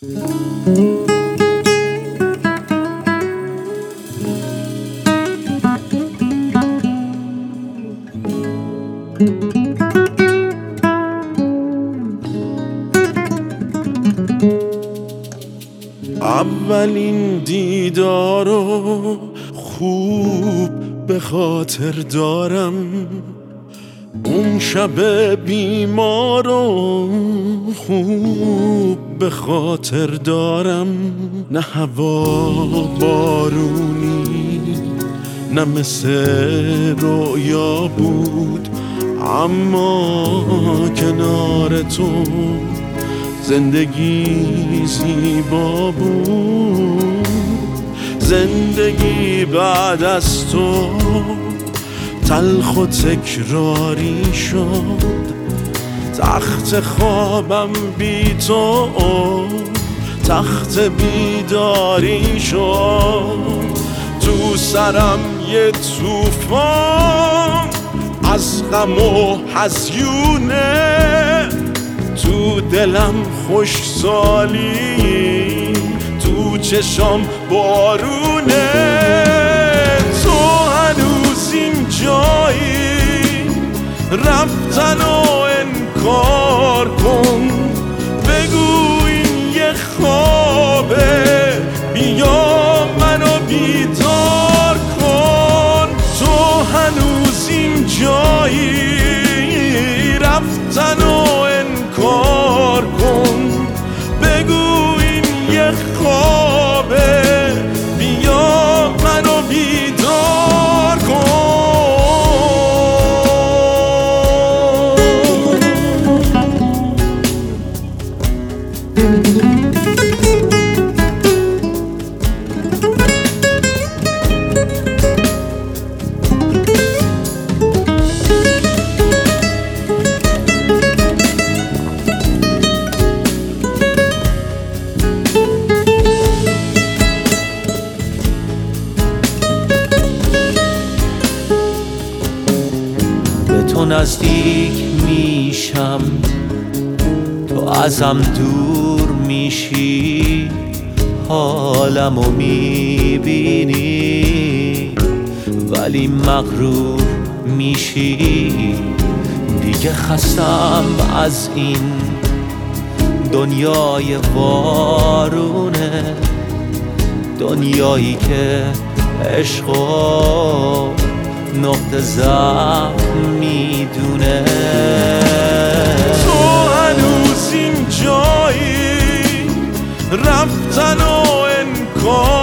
اولین دیدارو خوب به خاطر دارم، اون شب بیمارو خوب به خاطر دارم. نه هوا بارونی نه مثل رویا بود، اما کنار تو زندگی زیبا بود. زندگی بعد از تو تلخ و تکراری شد، تخت خوابم بی تو تخت بیداری شد. تو سرم یه طوفان از غم و هزیونه، تو دلم خوشحالی، تو چشام بارونه. تو هنوز اینجایی، رفتن و انکار کن، بگو این یه خوابه، بیا منو بیدار کن. تو هنوز اینجایی، رفتن و انکار کن، بگو این یه خوابه، بیا منو بیدار کن. تو نزدیک میشم، تو ازم دور میشی، حالمو میبینی ولی مغرور میشی. دیگه خستم از این دنیای وارونه، دنیایی که عشقو نقطه ضعف میدونه. تو هنوز اینجایی، رفتن و انکار